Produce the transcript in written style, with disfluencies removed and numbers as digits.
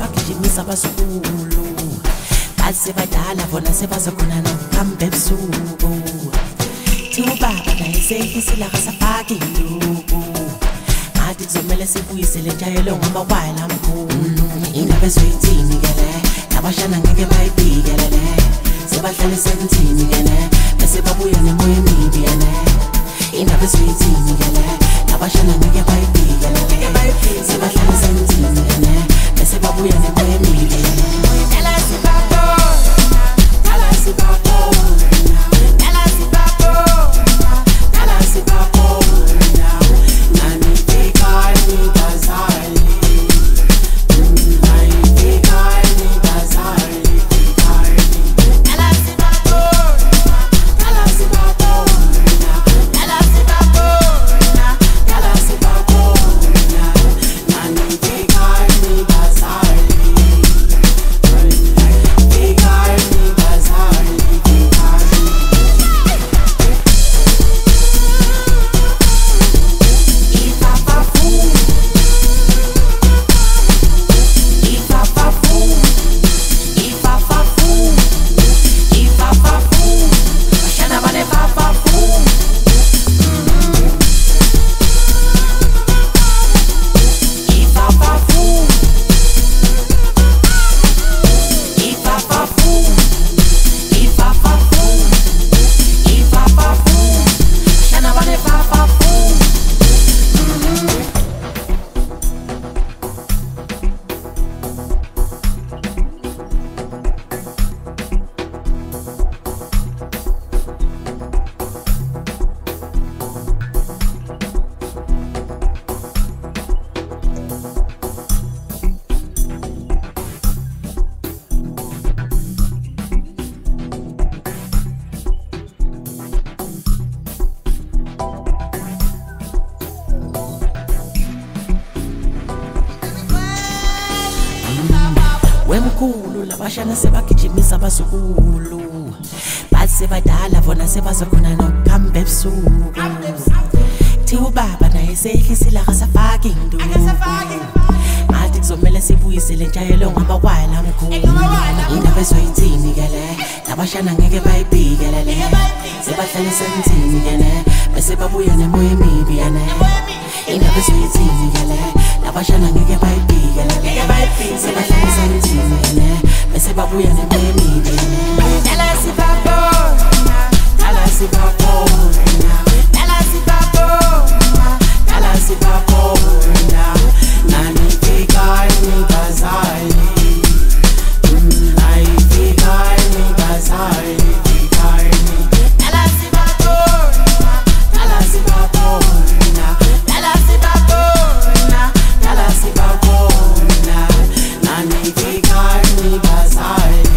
sebagijimisa abazukulu bathi sebadala bona sebazokhona nokuhamba ebusuku thi ubaba naye seyifisile akasafaki induku ngathi kuzomele sibuyisele njayelo ngoba kwayela mkhulu indaba ezoyithini ke le nabashana ngeke bayibhikele le sebahlale sentini ke ne bese babuya nemoya emibi yene indaba ezoyithini ke le nabashana ngeke bayibhikele le sebahlale sentini ke ne bese babuya nemoya emibi yene wemkhulu labashana sebagijimisa abazukulu bathi sebadala bona sebazokhona nokuhamba ebusuku thi ubaba naye seyihlisile akasafaki induku ngathi kuzomele sibuyisele njayelo ngoba kwayela mkhulu indaba ezoyithini ke le nabashana ngeke bayibhikele le sebahlale sentini ke ne bese babuya nemoya emibi yene indaba ezoyithini ke le nabashana ngeke bayibhikele le sebahlale sentini ke ne bese babuya nemoya emibi yene dala sibabona dala sibabona dala sibabona dala sibabona nani fikani bazali nai fikani bazali fikani dala sibabona dala sibabona dala sibabona dala sibabona nani fikani bazali